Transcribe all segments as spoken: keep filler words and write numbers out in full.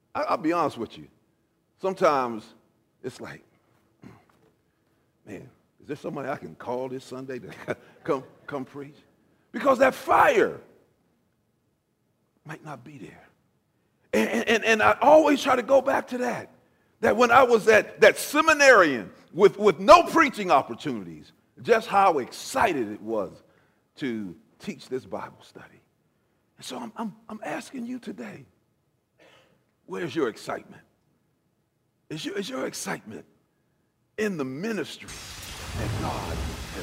I, I'll be honest with you. Sometimes it's like, man, is there somebody I can call this Sunday to come, come preach? Because that fire might not be there. And, and, and I always try to go back to that. That when I was at that seminarian with, with no preaching opportunities, just how excited it was to teach this Bible study. And so I'm, I'm, I'm asking you today, where's your excitement? Is your, is your excitement in the ministry that God has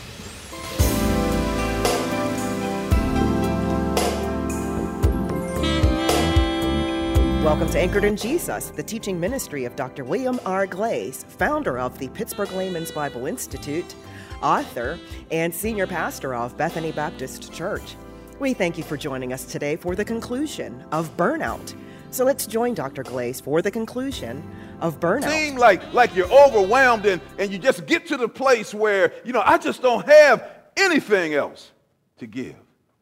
called? Welcome to Anchored in Jesus, the teaching ministry of Doctor William R. Glaze, founder of the Pittsburgh Layman's Bible Institute, author, and senior pastor of Bethany Baptist Church. We thank you for joining us today for the conclusion of Burnout. So let's join Doctor Glaze for the conclusion of Burnout. Seem like, like you're overwhelmed and, and you just get to the place where, you know, I just don't have anything else to give.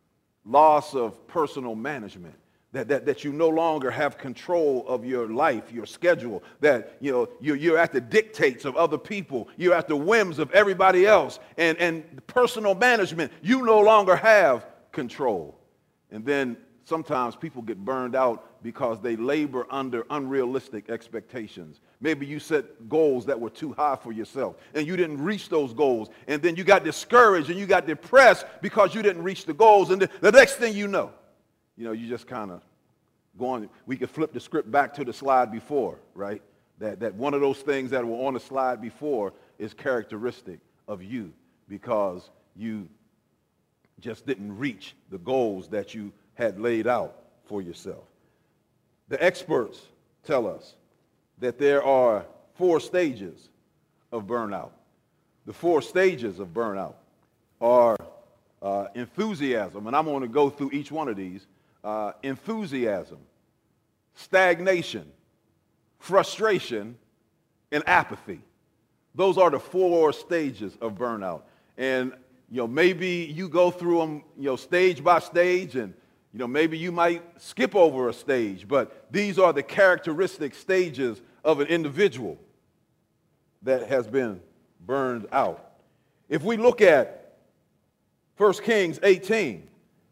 Loss of personal management. That, that, that you no longer have control of your life, your schedule, that you know, you're, you're at the dictates of other people, you're at the whims of everybody else, and, and personal management, you no longer have control. And then sometimes people get burned out because they labor under unrealistic expectations. Maybe you set goals that were too high for yourself, and you didn't reach those goals, and then you got discouraged and you got depressed because you didn't reach the goals, and the, the next thing you know, you know, you just kind of go on. We could flip the script back to the slide before, right? That, that one of those things that were on the slide before is characteristic of you because you just didn't reach the goals that you had laid out for yourself. The experts tell us that there are four stages of burnout. The four stages of burnout are uh, enthusiasm, and I'm going to go through each one of these. Uh, enthusiasm, stagnation, frustration, and apathy. Those are the four stages of burnout. And, you know, maybe you go through them, you know, stage by stage, and, you know, maybe you might skip over a stage, but these are the characteristic stages of an individual that has been burned out. If we look at First Kings eighteen,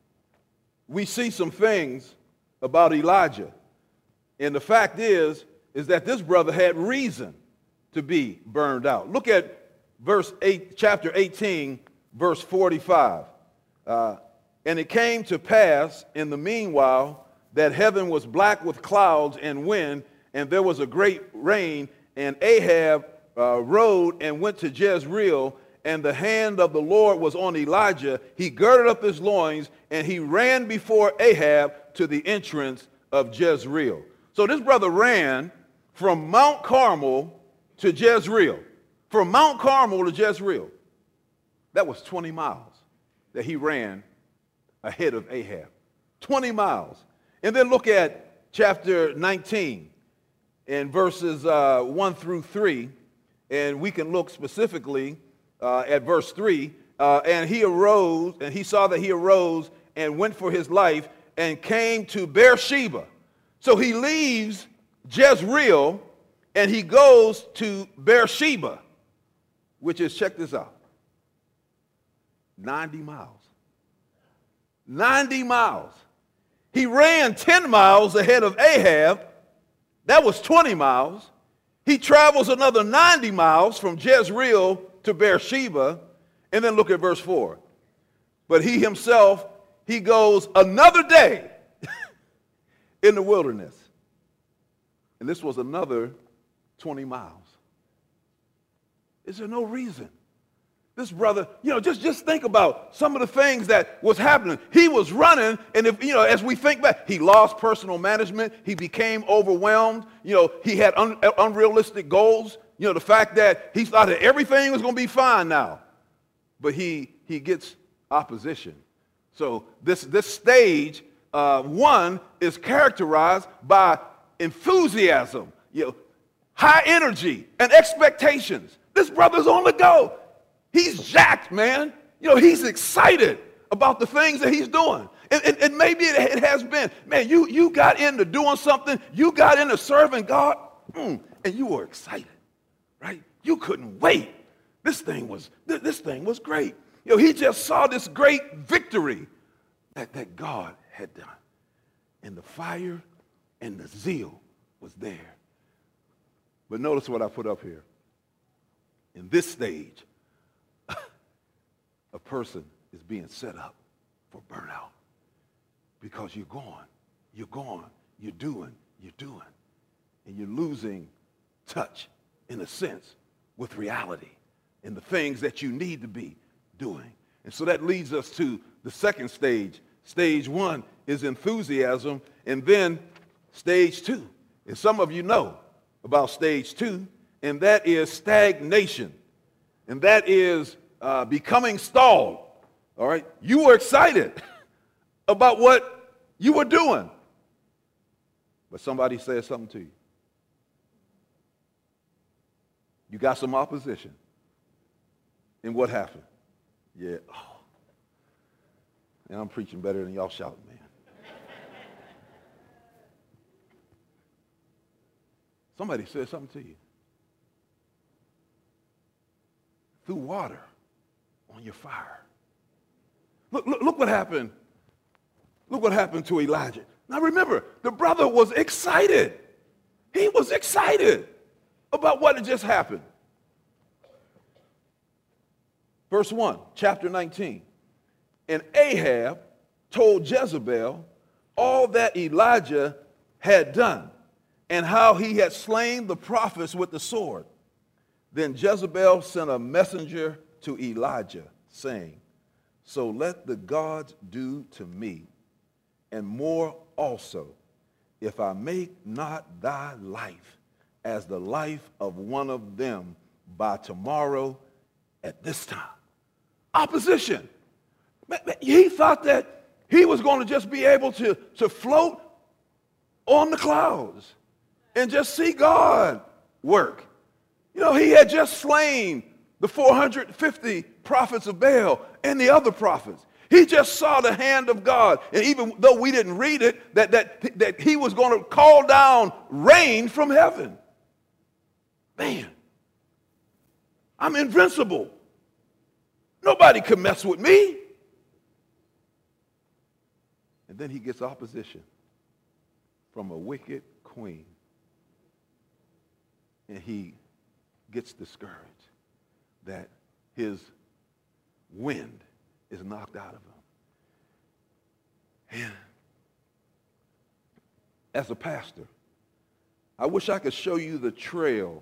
we see some things about Elijah. And the fact is, is that this brother had reason to be burned out. Look at verse eight, chapter eighteen, verse forty-five. Uh, and it came to pass in the meanwhile that heaven was black with clouds and wind, and there was a great rain, and Ahab uh, rode and went to Jezreel, and the hand of the Lord was on Elijah. He girded up his loins, and he ran before Ahab to the entrance of Jezreel. So this brother ran from Mount Carmel to Jezreel. From Mount Carmel to Jezreel. That was twenty miles that he ran ahead of Ahab. twenty miles. And then look at chapter nineteen and verses uh, one through three. And we can look specifically Uh, at verse three, uh, and he arose, and he saw that he arose and went for his life and came to Beersheba. So he leaves Jezreel and he goes to Beersheba, which is, check this out, ninety miles. ninety miles. He ran ten miles ahead of Ahab. That was twenty miles. He travels another ninety miles from Jezreel to Beersheba, and then look at verse four. But he himself, he goes another day in the wilderness. And this was another twenty miles. Is there no reason? This brother, you know, just, just think about some of the things that was happening. He was running, and if, you know, as we think back, he lost personal management. He became overwhelmed. You know, he had un, unrealistic goals. You know, the fact that he thought that everything was going to be fine now. But he he gets opposition. So this, this stage, uh, one, is characterized by enthusiasm, you know, high energy, and expectations. This brother's on the go. He's jacked, man. You know, he's excited about the things that he's doing. And, and, and maybe it, it has been, man, you, you got into doing something, you got into serving God, mm, and you were excited, right? You couldn't wait. This thing was, this thing was great. You know, he just saw this great victory that, that God had done. And the fire and the zeal was there. But notice what I put up here. In this stage, a person is being set up for burnout because you're going, you're going, you're doing, you're doing, and you're losing touch, in a sense, with reality and the things that you need to be doing. And so that leads us to the second stage. Stage one is enthusiasm, and then stage two. And some of you know about stage two, and that is stagnation. And that is uh, becoming stalled. All right? You were excited about what you were doing, but somebody said something to you. You got some opposition. And what happened? Yeah. Oh. And I'm preaching better than y'all shouting, man. Somebody said something to you. Threw water on your fire. Look, look, look what happened. Look what happened to Elijah. Now remember, the brother was excited. He was excited about what had just happened. Verse one, chapter nineteen. And Ahab told Jezebel all that Elijah had done and how he had slain the prophets with the sword. Then Jezebel sent a messenger to Elijah, saying, so let the gods do to me, and more also, if I make not thy life as the life of one of them by tomorrow at this time. Opposition. He thought that he was going to just be able to, to float on the clouds and just see God work. You know, he had just slain the four hundred fifty prophets of Baal and the other prophets. He just saw the hand of God. And even though we didn't read it, that, that, that he was going to call down rain from heaven. Man, I'm invincible. Nobody can mess with me. And then he gets opposition from a wicked queen. And he gets discouraged that his wind is knocked out of him. And as a pastor, I wish I could show you the trail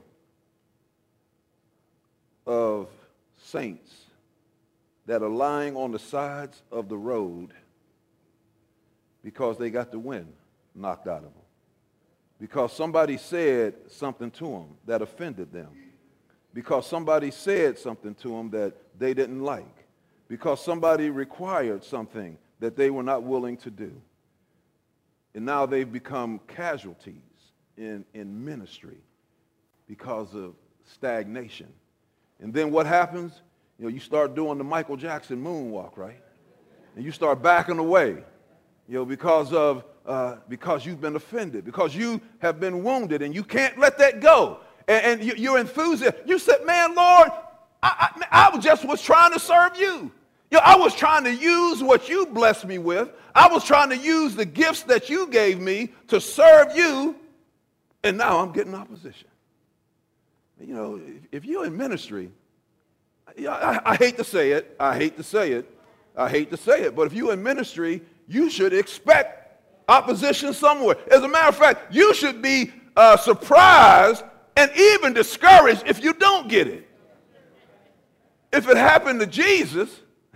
of saints that are lying on the sides of the road because they got the wind knocked out of them. Because somebody said something to them that offended them. Because somebody said something to them that they didn't like. Because somebody required something that they were not willing to do. And now they've become casualties in, in ministry because of stagnation. And then what happens? You know, you start doing the Michael Jackson moonwalk, right? And you start backing away, you know, because of uh, because you've been offended, because you have been wounded, and you can't let that go. And, and you, you're enthusiastic. You said, "Man, Lord, I, I, I just was trying to serve you. You know, I was trying to use what you blessed me with. I was trying to use the gifts that you gave me to serve you, and now I'm getting opposition." You know, if, if you're in ministry, I, I hate to say it, I hate to say it, I hate to say it, but if you're in ministry, you should expect opposition somewhere. As a matter of fact, you should be uh, surprised and even discouraged if you don't get it. If it happened to Jesus,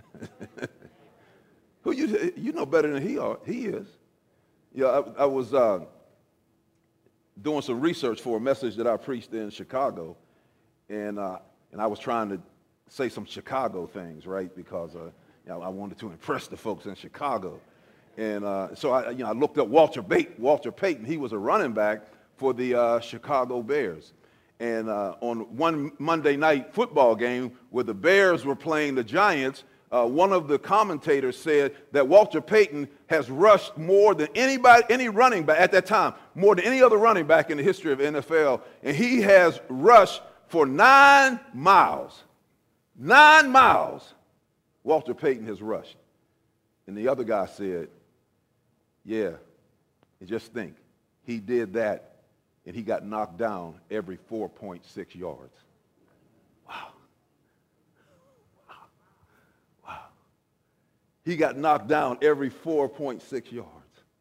who you you know better than he are, he is. Yeah, I, I was uh, doing some research for a message that I preached in Chicago, and uh, and I was trying to say some Chicago things, right? Because uh, you know, I wanted to impress the folks in Chicago. And uh, so I, you know, I looked up Walter, Bate, Walter Payton. He was a running back for the uh, Chicago Bears. And uh, on one Monday night football game where the Bears were playing the Giants, Uh, one of the commentators said that Walter Payton has rushed more than anybody, any running back at that time, more than any other running back in the history of N F L. And he has rushed for nine miles. Nine miles Walter Payton has rushed. And the other guy said, yeah, and just think, he did that and he got knocked down every four point six yards. Wow. He got knocked down every four point six yards.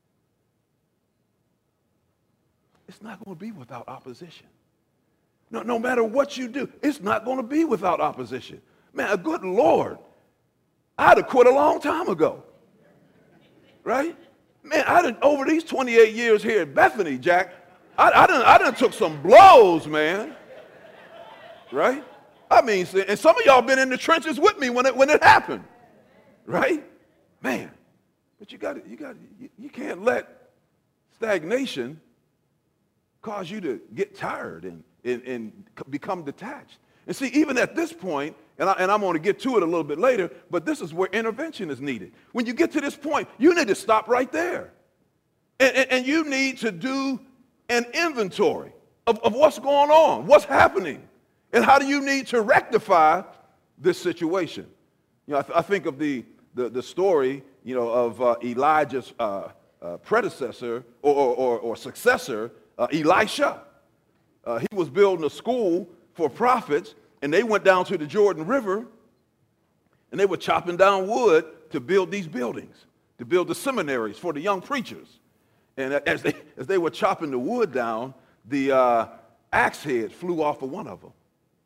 It's not going to be without opposition. No, no matter what you do, it's not going to be without opposition. Man, a good Lord, I'd have quit a long time ago. Right? Man, I done, over these twenty-eight years here at Bethany, Jack, I, I, done, I done took some blows, man. Right? I mean, and some of y'all been in the trenches with me when it, when it happened. Right? Man, but you got you got you, you can't let stagnation cause you to get tired and, and, and become detached. And see, even at this point, and, I, and I'm going to get to it a little bit later, but this is where intervention is needed. When you get to this point, you need to stop right there. And, and, and you need to do an inventory of, of what's going on, what's happening, and how do you need to rectify this situation. You know, I, th- I think of the The, the story, you know, of uh, Elijah's uh, uh, predecessor or, or, or successor, uh, Elisha. Uh, he was building a school for prophets, and they went down to the Jordan River, and they were chopping down wood to build these buildings, to build the seminaries for the young preachers. And as they, as they were chopping the wood down, the uh, axe head flew off of one of them.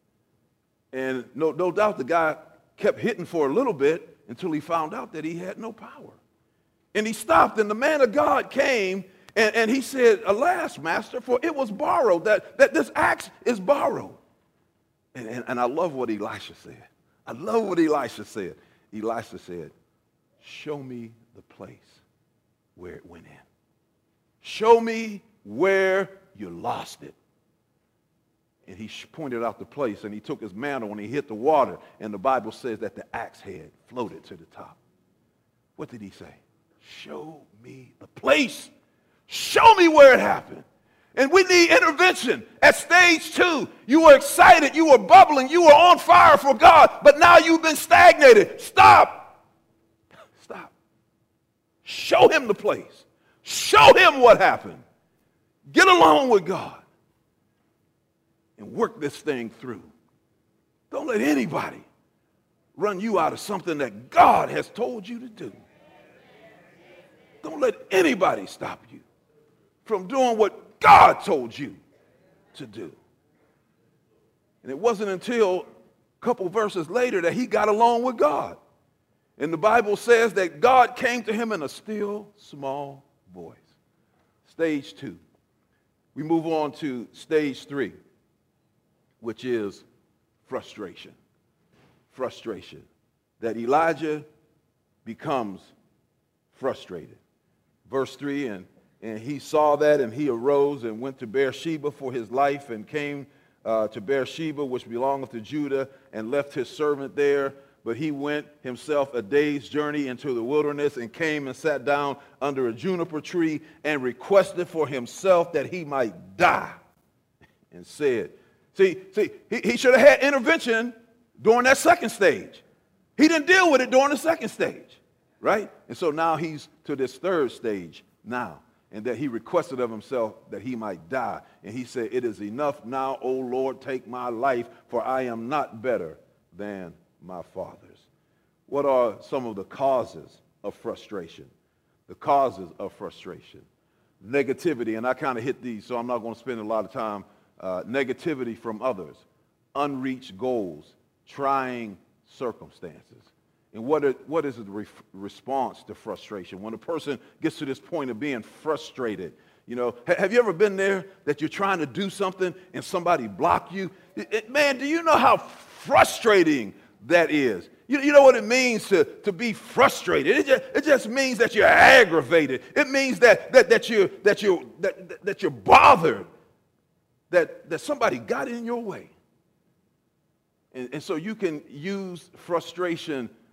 And no, no doubt the guy kept hitting for a little bit, until he found out that he had no power. And he stopped, and the man of God came, and, and he said, alas, master, for it was borrowed, that, that this axe is borrowed. And, and, and I love what Elisha said. I love what Elisha said. Elisha said, show me the place where it went in. Show me where you lost it. And he pointed out the place, and he took his mantle and he hit the water, and the Bible says that the axe head floated to the top. What did he say? Show me the place. Show me where it happened. And we need intervention. At stage two, you were excited, you were bubbling, you were on fire for God, but now you've been stagnated. Stop. Stop. Show him the place. Show him what happened. Get along with God and work this thing through. Don't let anybody run you out of something that God has told you to do. Don't let anybody stop you from doing what God told you to do. And it wasn't until a couple verses later that he got along with God. And the Bible says that God came to him in a still, small voice. Stage two. We move on to stage three, which is frustration. Frustration. That Elijah becomes frustrated. Verse three, and, and he saw that, and he arose and went to Beersheba for his life, and came uh, to Beersheba, which belongeth to Judah, and left his servant there. But he went himself a day's journey into the wilderness, and came and sat down under a juniper tree, and requested for himself that he might die, and said, See, see, he, he should have had intervention during that second stage. He didn't deal with it during the second stage, right? And so now he's to this third stage now, and that he requested of himself that he might die. And he said, it is enough now, O Lord, take my life, for I am not better than my fathers. What are some of the causes of frustration? The causes of frustration. Negativity, and I kind of hit these, so I'm not going to spend a lot of time. Uh, negativity from others, unreached goals, trying circumstances. And what, are, what is the re- response to frustration? When a person gets to this point of being frustrated, you know, ha- have you ever been there that you're trying to do something and somebody block you? It, it, man, do you know how frustrating that is? You, you know what it means to, to be frustrated? It just, it just means that you're aggravated. It means that, that, that, you're, that, you're, that, that you're bothered. That, that somebody got in your way. And, and so you can use frustration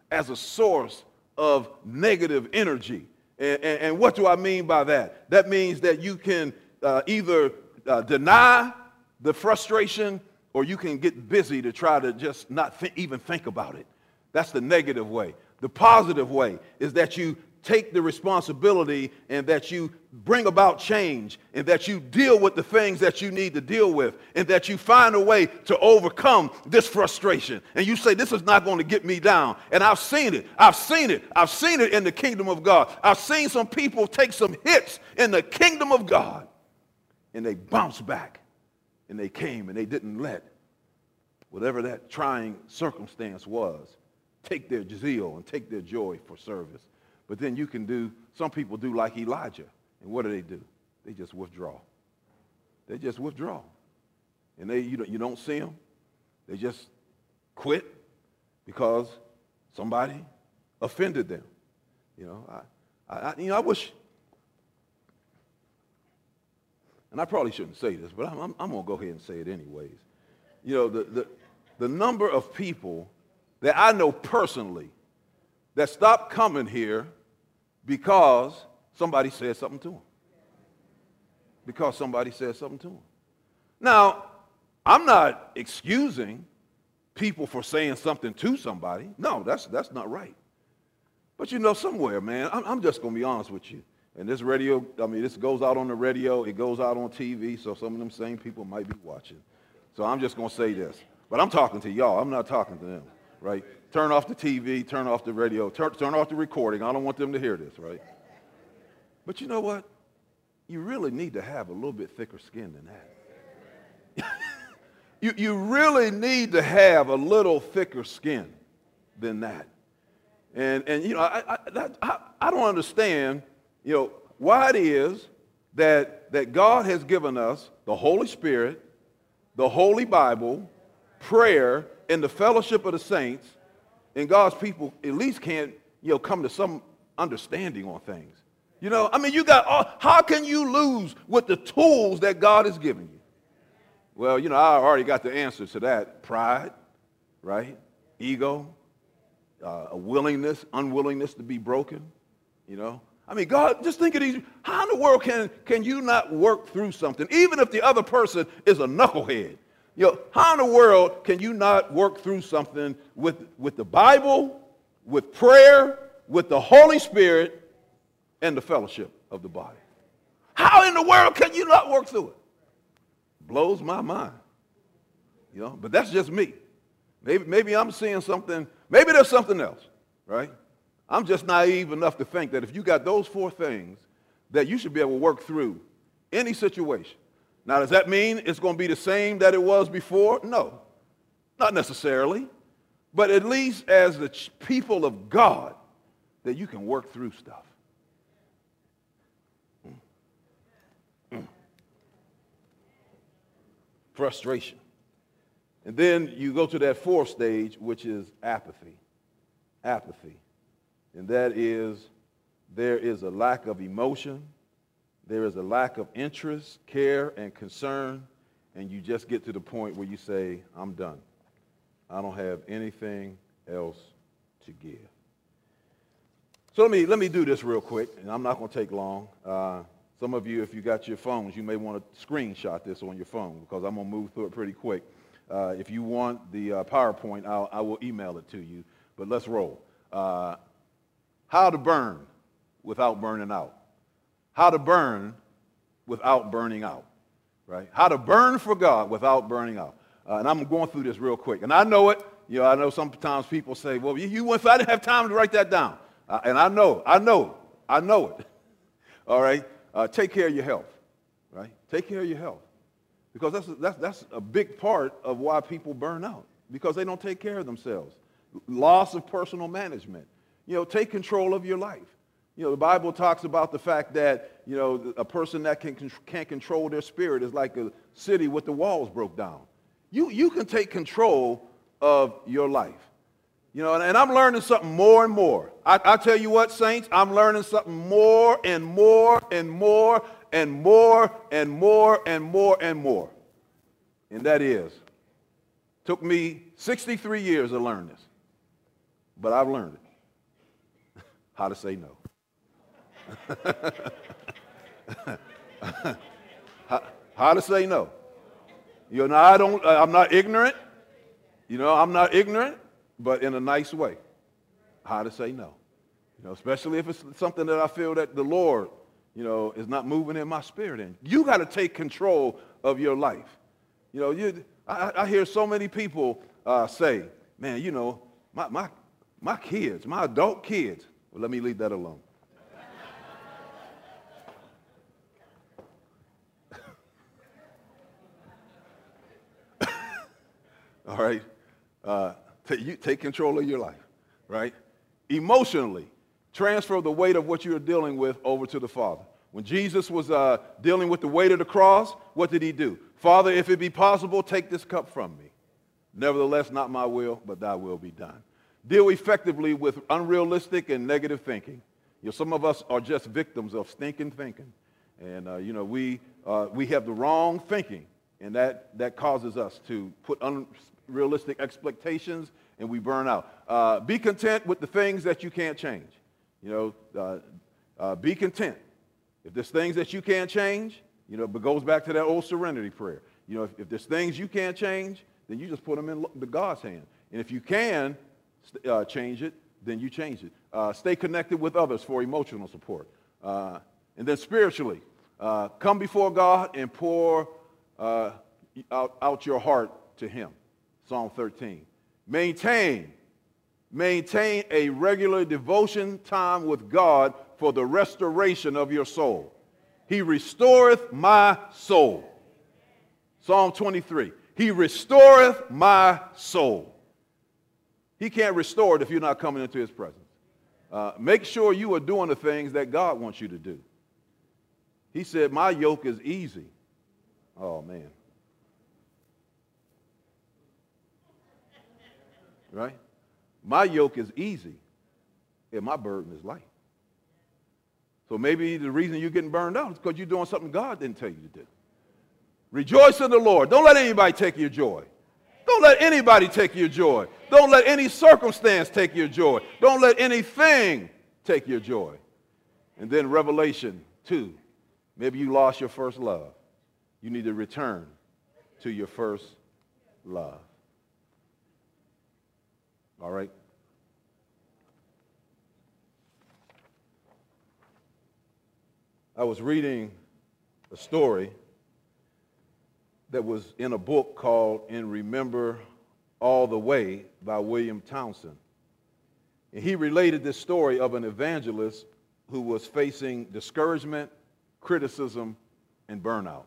as a source of negative energy. And, and, and what do I mean by that? That means that you can uh, either uh, deny the frustration, or you can get busy to try to just not th- even think about it. That's the negative way. The positive way is that you take the responsibility and that you bring about change and that you deal with the things that you need to deal with and that you find a way to overcome this frustration. And you say, this is not going to get me down. And I've seen it. I've seen it. I've seen it in the kingdom of God. I've seen some people take some hits in the kingdom of God and they bounced back and they came and they didn't let whatever that trying circumstance was take their zeal and take their joy for service. But then you can do, some people do like Elijah. And what do they do? They just withdraw. They just withdraw. And they you don't, you don't see them. They just quit because somebody offended them. You know, I, I, you know, I wish, and I probably shouldn't say this, but I'm, I'm, I'm going to go ahead and say it anyways. You know, the, the, the number of people that I know personally that stopped coming here because somebody said something to them. Because somebody said something to them. Now, I'm not excusing people for saying something to somebody. No, that's that's not right. But you know, somewhere, man, I'm, I'm just going to be honest with you. And this radio, I mean, this goes out on the radio, it goes out on T V, so some of them same people might be watching. So I'm just going to say this. But I'm talking to y'all. I'm not talking to them, right? Turn off the T V, turn off the radio, turn, turn off the recording. I don't want them to hear this, right? But you know what? You really need to have a little bit thicker skin than that. you, you really need to have a little thicker skin than that. And, and you know, I, I, that, I, I don't understand, you know, why it is that, that God has given us the Holy Spirit, the Holy Bible, prayer, and the fellowship of the saints, and God's people at least can't, you know, come to some understanding on things. You know, I mean, you got, all, how can you lose with the tools that God has given you? Well, you know, I already got the answer to that. Pride, right? Ego, uh, a willingness, unwillingness to be broken, you know. I mean, God, just think of these. How in the world can, can you not work through something, even if the other person is a knucklehead? You know, how in the world can you not work through something with, with the Bible, with prayer, with the Holy Spirit, and the fellowship of the body? How in the world can you not work through it? Blows my mind. You know, but that's just me. Maybe, maybe I'm seeing something, maybe there's something else, right? I'm just naive enough to think that if you got those four things, that you should be able to work through any situation. Now, does that mean it's going to be the same that it was before? No, not necessarily. But at least as the people of God, that you can work through stuff. Mm. Mm. Frustration. And then you go to that fourth stage, which is apathy. Apathy. And that is, there is a lack of emotion. There is a lack of interest, care, and concern, and you just get to the point where you say, I'm done. I don't have anything else to give. So let me, let me do this real quick, and I'm not going to take long. Uh, some of you, if you got your phones, you may want to screenshot this on your phone because I'm going to move through it pretty quick. Uh, if you want the uh, PowerPoint, I'll, I will email it to you, but let's roll. Uh, how to burn without burning out. How to burn without burning out, right? How to burn for God without burning out. Uh, and I'm going through this real quick. And I know it. You know, I know sometimes people say, well, you, you went, I didn't have time to write that down. Uh, and I know, I know, I know it. All right? Uh, take care of your health, right? Take care of your health. Because that's, that's, that's a big part of why people burn out, because they don't take care of themselves. Loss of personal management. You know, take control of your life. You know, the Bible talks about the fact that, you know, a person that can, can't control their spirit is like a city with the walls broke down. You, you can take control of your life. You know, and, and I'm learning something more and more. I, I tell you what, saints, I'm learning something more and more and more and more and more and more and more. And that is, took me sixty-three years to learn this. but I've learned it. How to say no. how, how to say no. You know, I don't, I'm not ignorant. You know, I'm not ignorant, but in a nice way. How to say no. You know, especially if it's something that I feel that the Lord, you know, is not moving in my spirit in. You got to take control of your life. You know, you, I, I hear so many people uh, say, man, you know, my, my, my kids, my adult kids. Well, let me leave that alone. All right, uh, take, you take control of your life, right? Emotionally, transfer the weight of what you're dealing with over to the Father. When Jesus was uh, dealing with the weight of the cross, what did he do? Father, if it be possible, take this cup from me. Nevertheless, not my will, but thy will be done. Deal effectively with unrealistic and negative thinking. You know, some of us are just victims of stinking thinking. And, uh, you know, we, uh, we have the wrong thinking, and that, that causes us to put unrealistic expectations, and we burn out. Uh, be content with the things that you can't change. You know, uh, uh, be content. If there's things that you can't change, you know, but goes back to that old serenity prayer. You know, if, if there's things you can't change, then you just put them in the God's hand. And if you can uh, change it, then you change it. Uh, stay connected with others for emotional support. Uh, and then spiritually, uh, come before God and pour uh, out, out your heart to him. Psalm thirteen. Maintain, maintain a regular devotion time with God for the restoration of your soul. He restoreth my soul. Psalm twenty-three. He restoreth my soul. He can't restore it if you're not coming into his presence. Uh, make sure you are doing the things that God wants you to do. He said, my yoke is easy. Oh, man. Right? My yoke is easy, and my burden is light. So maybe the reason you're getting burned out is because you're doing something God didn't tell you to do. Rejoice in the Lord. Don't let anybody take your joy. Don't let anybody take your joy. Don't let any circumstance take your joy. Don't let anything take your joy. And then Revelation two. Maybe you lost your first love. You need to return to your first love. All right? I was reading a story that was in a book called In Remember All the Way by William Townsend. And he related this story of an evangelist who was facing discouragement, criticism, and burnout.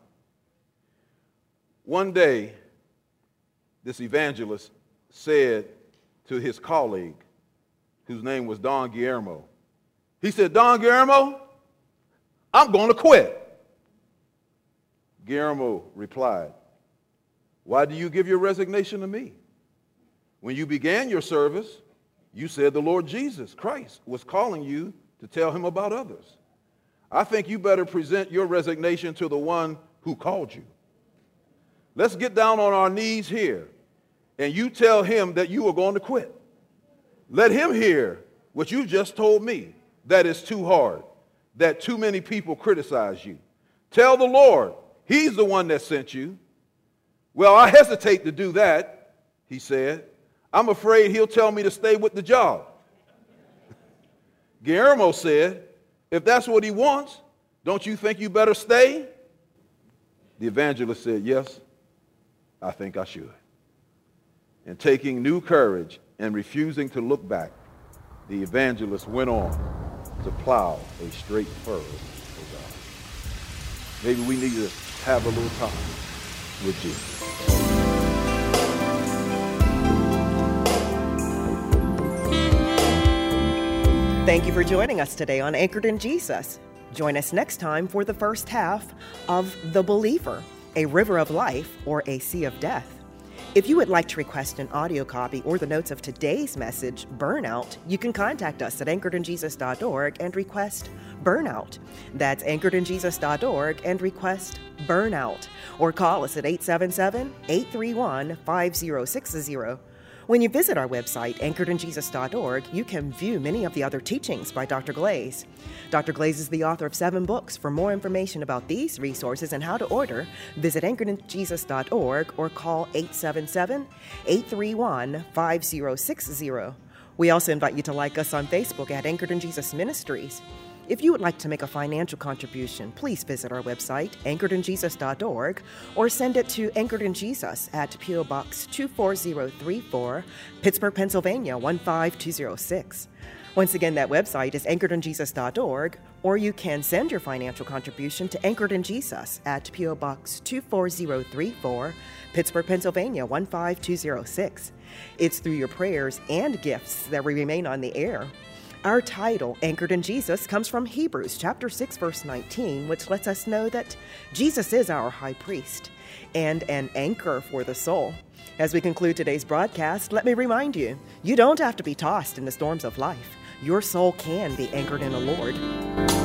One day, this evangelist said to his colleague, whose name was Don Guillermo, he said, Don Guillermo, I'm going to quit. Guillermo replied, why do you give your resignation to me? When you began your service, you said the Lord Jesus Christ was calling you to tell him about others. I think you better present your resignation to the one who called you. Let's get down on our knees here, and you tell him that you are going to quit. Let him hear what you just told me, that it's too hard, that too many people criticize you. Tell the Lord, he's the one that sent you. Well, I hesitate to do that, he said. I'm afraid he'll tell me to stay with the job. Guillermo said, if that's what he wants, don't you think you better stay? The evangelist said, yes, I think I should. And taking new courage and refusing to look back, the evangelist went on to plow a straight furrow for God. Maybe we need to have a little time with Jesus. Thank you for joining us today on Anchored in Jesus. Join us next time for the first half of The Believer, a river of life or a sea of death. If you would like to request an audio copy or the notes of today's message, Burnout, you can contact us at anchored in jesus dot org and request Burnout. That's anchored in jesus dot org and request Burnout. Or call us at eight seven seven, eight three one, five zero six zero. When you visit our website, anchored in jesus dot org, you can view many of the other teachings by Doctor Glaze. Doctor Glaze is the author of seven books. For more information about these resources and how to order, visit anchored in jesus dot org or call eight seven seven, eight three one, five zero six zero. We also invite you to like us on Facebook at Anchored in Jesus Ministries. If you would like to make a financial contribution, please visit our website, anchored in jesus dot org, or send it to Anchored in Jesus at P O. Box two four zero three four, Pittsburgh, Pennsylvania one five two zero six. Once again, that website is anchored in jesus dot org, or you can send your financial contribution to Anchored in Jesus at P O. Box two four zero three four, Pittsburgh, Pennsylvania one five two zero six. It's through your prayers and gifts that we remain on the air. Our title, Anchored in Jesus, comes from Hebrews chapter six, verse nineteen, which lets us know that Jesus is our high priest and an anchor for the soul. As we conclude today's broadcast, let me remind you, you don't have to be tossed in the storms of life. Your soul can be anchored in the Lord.